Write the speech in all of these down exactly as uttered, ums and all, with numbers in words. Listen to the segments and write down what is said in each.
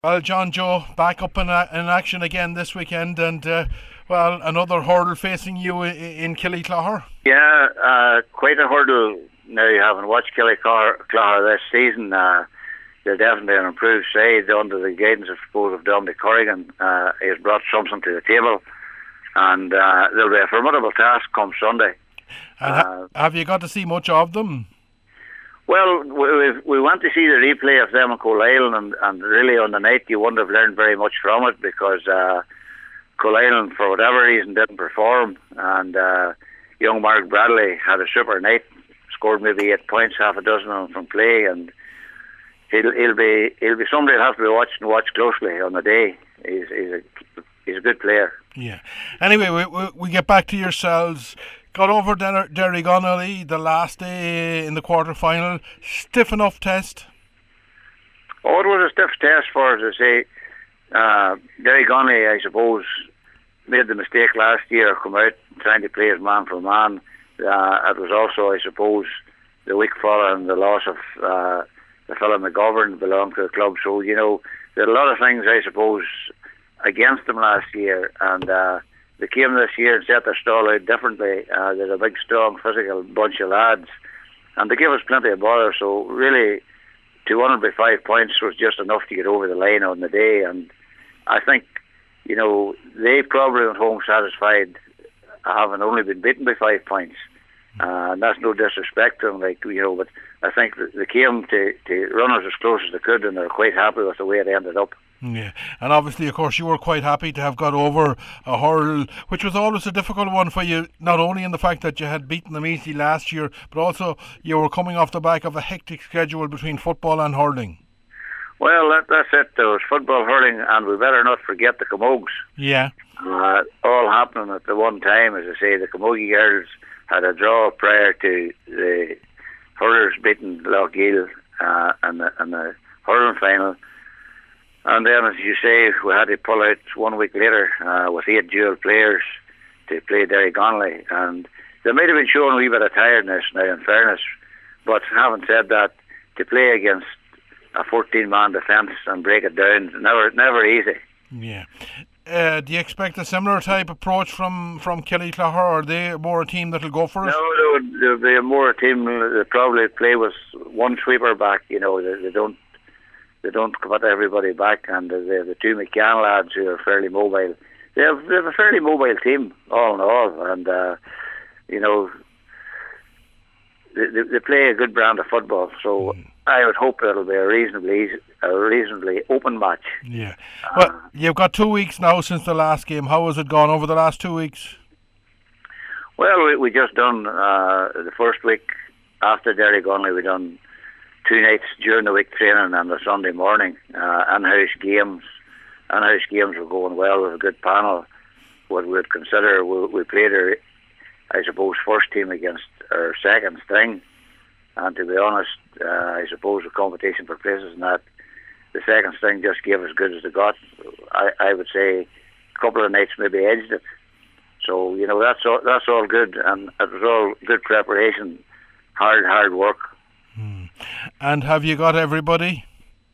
Well, John Joe back up in, a, in action again this weekend, and uh, well, another hurdle facing you in, in Killyclahar. Yeah, uh, quite a hurdle. Now you haven't watched Killyclahar this season. Uh, they're definitely an improved side under the guidance, I suppose, of Dominic Corrigan. Uh, he has brought something to the table, and uh, there'll be a formidable task come Sunday. And ha- uh, have you got to see much of them? Well, we we went to see the replay of them in Coalisland, and, and really on the night you wouldn't have learned very much from it because uh, Coalisland, for whatever reason, didn't perform, and uh, young Mark Bradley had a super night, scored maybe eight points, half a dozen of them from play, and he'll he'll be he'll be somebody who'll have to be watched and watched closely on the day. He's he's a he's a good player. Yeah. Anyway, we we, we get back to yourselves. Got over Der- Derry Connolly the last day in the quarter final. Stiff enough test? Oh, it was a stiff test for us to say. Uh, Derry Connolly, I suppose, made the mistake last year, come out trying to play as man for man. Uh, it was also, I suppose, the week following the loss of uh, the fellow McGovern belonged to the club. So, you know, there are a lot of things, I suppose, against them last year. And uh, they came this year and set their stall out differently. Uh, they're a big, strong, physical bunch of lads. And they gave us plenty of bother. So, really, two hundred by five points was just enough to get over the line on the day. And I think, you know, they probably went home satisfied having only been beaten by five points. Uh, and that's no disrespect to them, like, you know, but I think they came to, to run us as close as they could, and they're quite happy with the way it ended up. Yeah, and obviously, of course, you were quite happy to have got over a hurdle, which was always a difficult one for you, not only in the fact that you had beaten them easily last year, but also you were coming off the back of a hectic schedule between football and hurling. Well, that, that's it. There was football, hurling, and we better not forget the Camogues. Yeah. Uh, all happening at the one time, as I say. The Camogie girls had a draw prior to the hurlers beating Lougheed uh, and the, and the hurling final. And then, as you say, we had to pull out one week later uh, with eight dual players to play Derry Connolly. And they might have been showing a wee bit of tiredness now, in fairness. But having said that, to play against a fourteen-man defence and break it down, never never easy. Yeah. Uh, do you expect a similar type approach from, from Killyclahar, or are they more a team that'll go for it? No, they would, they'll be more a team that probably play with one sweeper back. You know, they, they don't they don't put everybody back, and they have the two McCann lads who are fairly mobile. They have, they have a fairly mobile team, all in all, and uh, you know, they, they play a good brand of football. So mm. I would hope it'll be a reasonably easy, a reasonably open match. Yeah. Well, uh, you've got two weeks now since the last game. How has it gone over the last two weeks? Well, we, we just done uh, the first week after Derry Connolly. We done two nights during the week training and the Sunday morning. Uh, in-house games. In-house games were going well with a good panel. What we'd consider, we, we played our, I suppose, first team against our second string. And to be honest, uh, I suppose the competition for places and that, the second string just gave as good as they got. I, I would say a couple of nights maybe edged it. So, you know, that's all, that's all good. And it was all good preparation, hard, hard work. Hmm. And have you got everybody?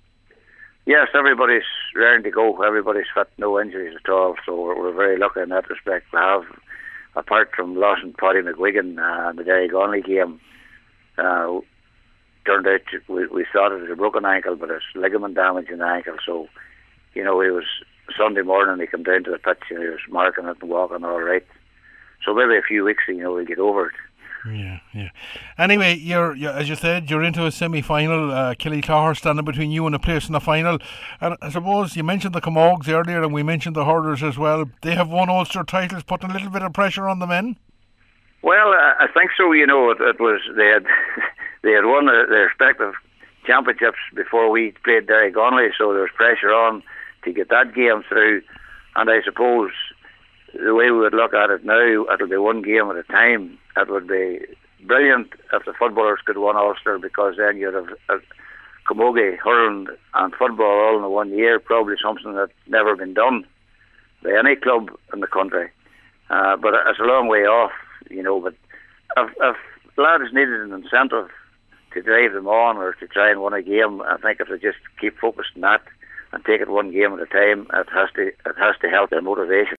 Yes, everybody's ready to go. Everybody's fit, no injuries at all. So we're, we're very lucky in that respect. We have, apart from losing Paddy McGuigan uh, in the Derry Connolly game, Uh, turned out to, we, we thought it was a broken ankle, but it's ligament damage in the ankle. So, you know, he was Sunday morning. He came down to the pitch and he was marking it and walking all right. So maybe a few weeks, you know, we'll get over it. Yeah, yeah. Anyway, you're, you're as you said, you're into a semi-final. Uh, Killyclahar standing between you and a place in the final. And I suppose you mentioned the Camogues earlier, and we mentioned the hurlers as well. They have won Ulster titles, putting a little bit of pressure on the men. Well, I think so. You know, it, it was they had they had won their, their respective championships before we played Derry Connolly, so there was pressure on to get that game through. And I suppose the way we would look at it now, it'll be one game at a time. It would be brilliant if the footballers could win Ulster, because then you'd have a camogie, hurling and football all in the one year, probably something that's never been done by any club in the country. Uh, but it's a long way off. You know, but if, if lads needed an incentive to drive them on or to try and win a game, I think if they just keep focused on that and take it one game at a time. It has to it has to help their motivation.